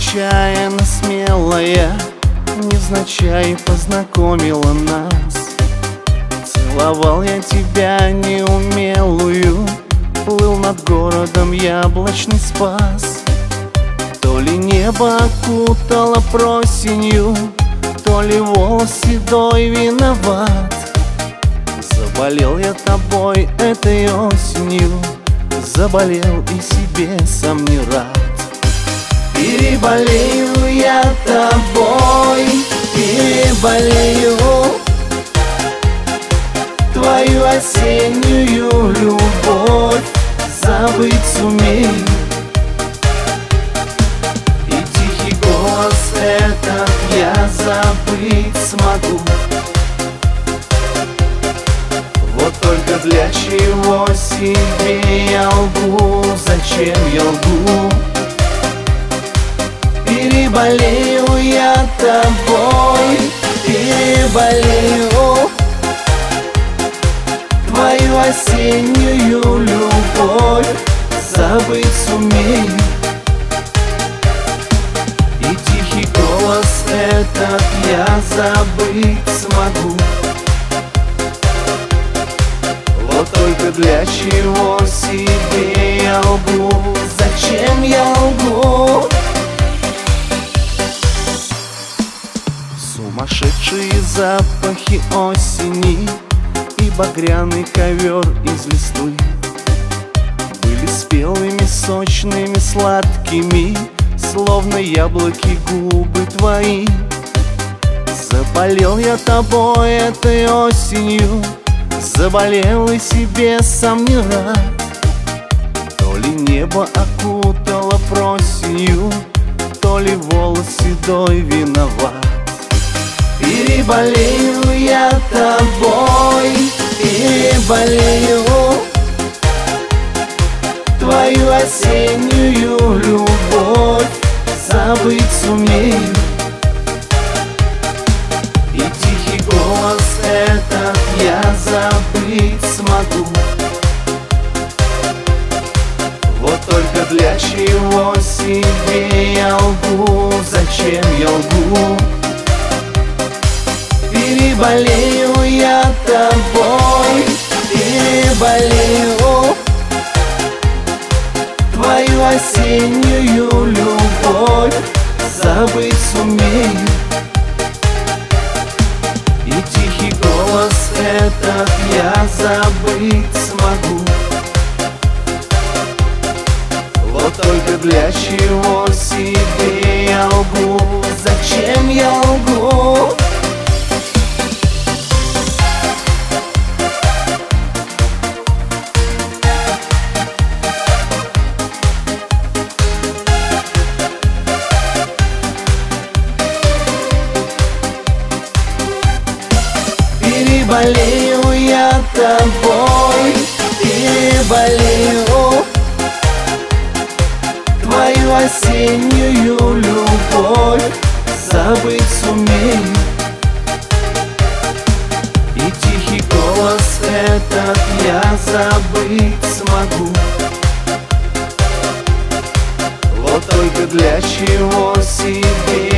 Нечаянно смелая, невзначай познакомила нас. Целовал я тебя неумелую, плыл над городом яблочный спас. То ли небо окутало просенью, то ли волос седой виноват. Заболел я тобой этой осенью, заболел и себе сам не рад. Переболею я тобой, переболею твою осеннюю любовь, забыть сумею. И тихий голос этот я забыть смогу. Вот только для чего себе я лгу, зачем я лгу? Переболею я тобой, переболею твою осеннюю любовь, забыть сумею. И тихий голос этот я забыть смогу. Вот только для чего себе я лгу, зачем я лгу? Сумасшедшие запахи осени и багряный ковер из листвы были спелыми, сочными, сладкими, словно яблоки губы твои. Заболел я тобой этой осенью, заболел и себе сам не рад. То ли небо окутало просенью, то ли волос седой виноват. Переболею я тобой, переболею твою осеннюю любовь, забыть сумею. И тихий голос этот я забыть смогу. Вот только для чего себе я лгу, зачем я лгу? Переболею я тобой, переболею твою осеннюю любовь, забыть сумею. И тихий голос этот я забыть смогу. Вот только для чего себе я лгу, зачем я лгу? Переболею я тобой, переболею твою осеннюю любовь, забыть сумею. И тихий голос этот я забыть смогу. Вот только для чего себе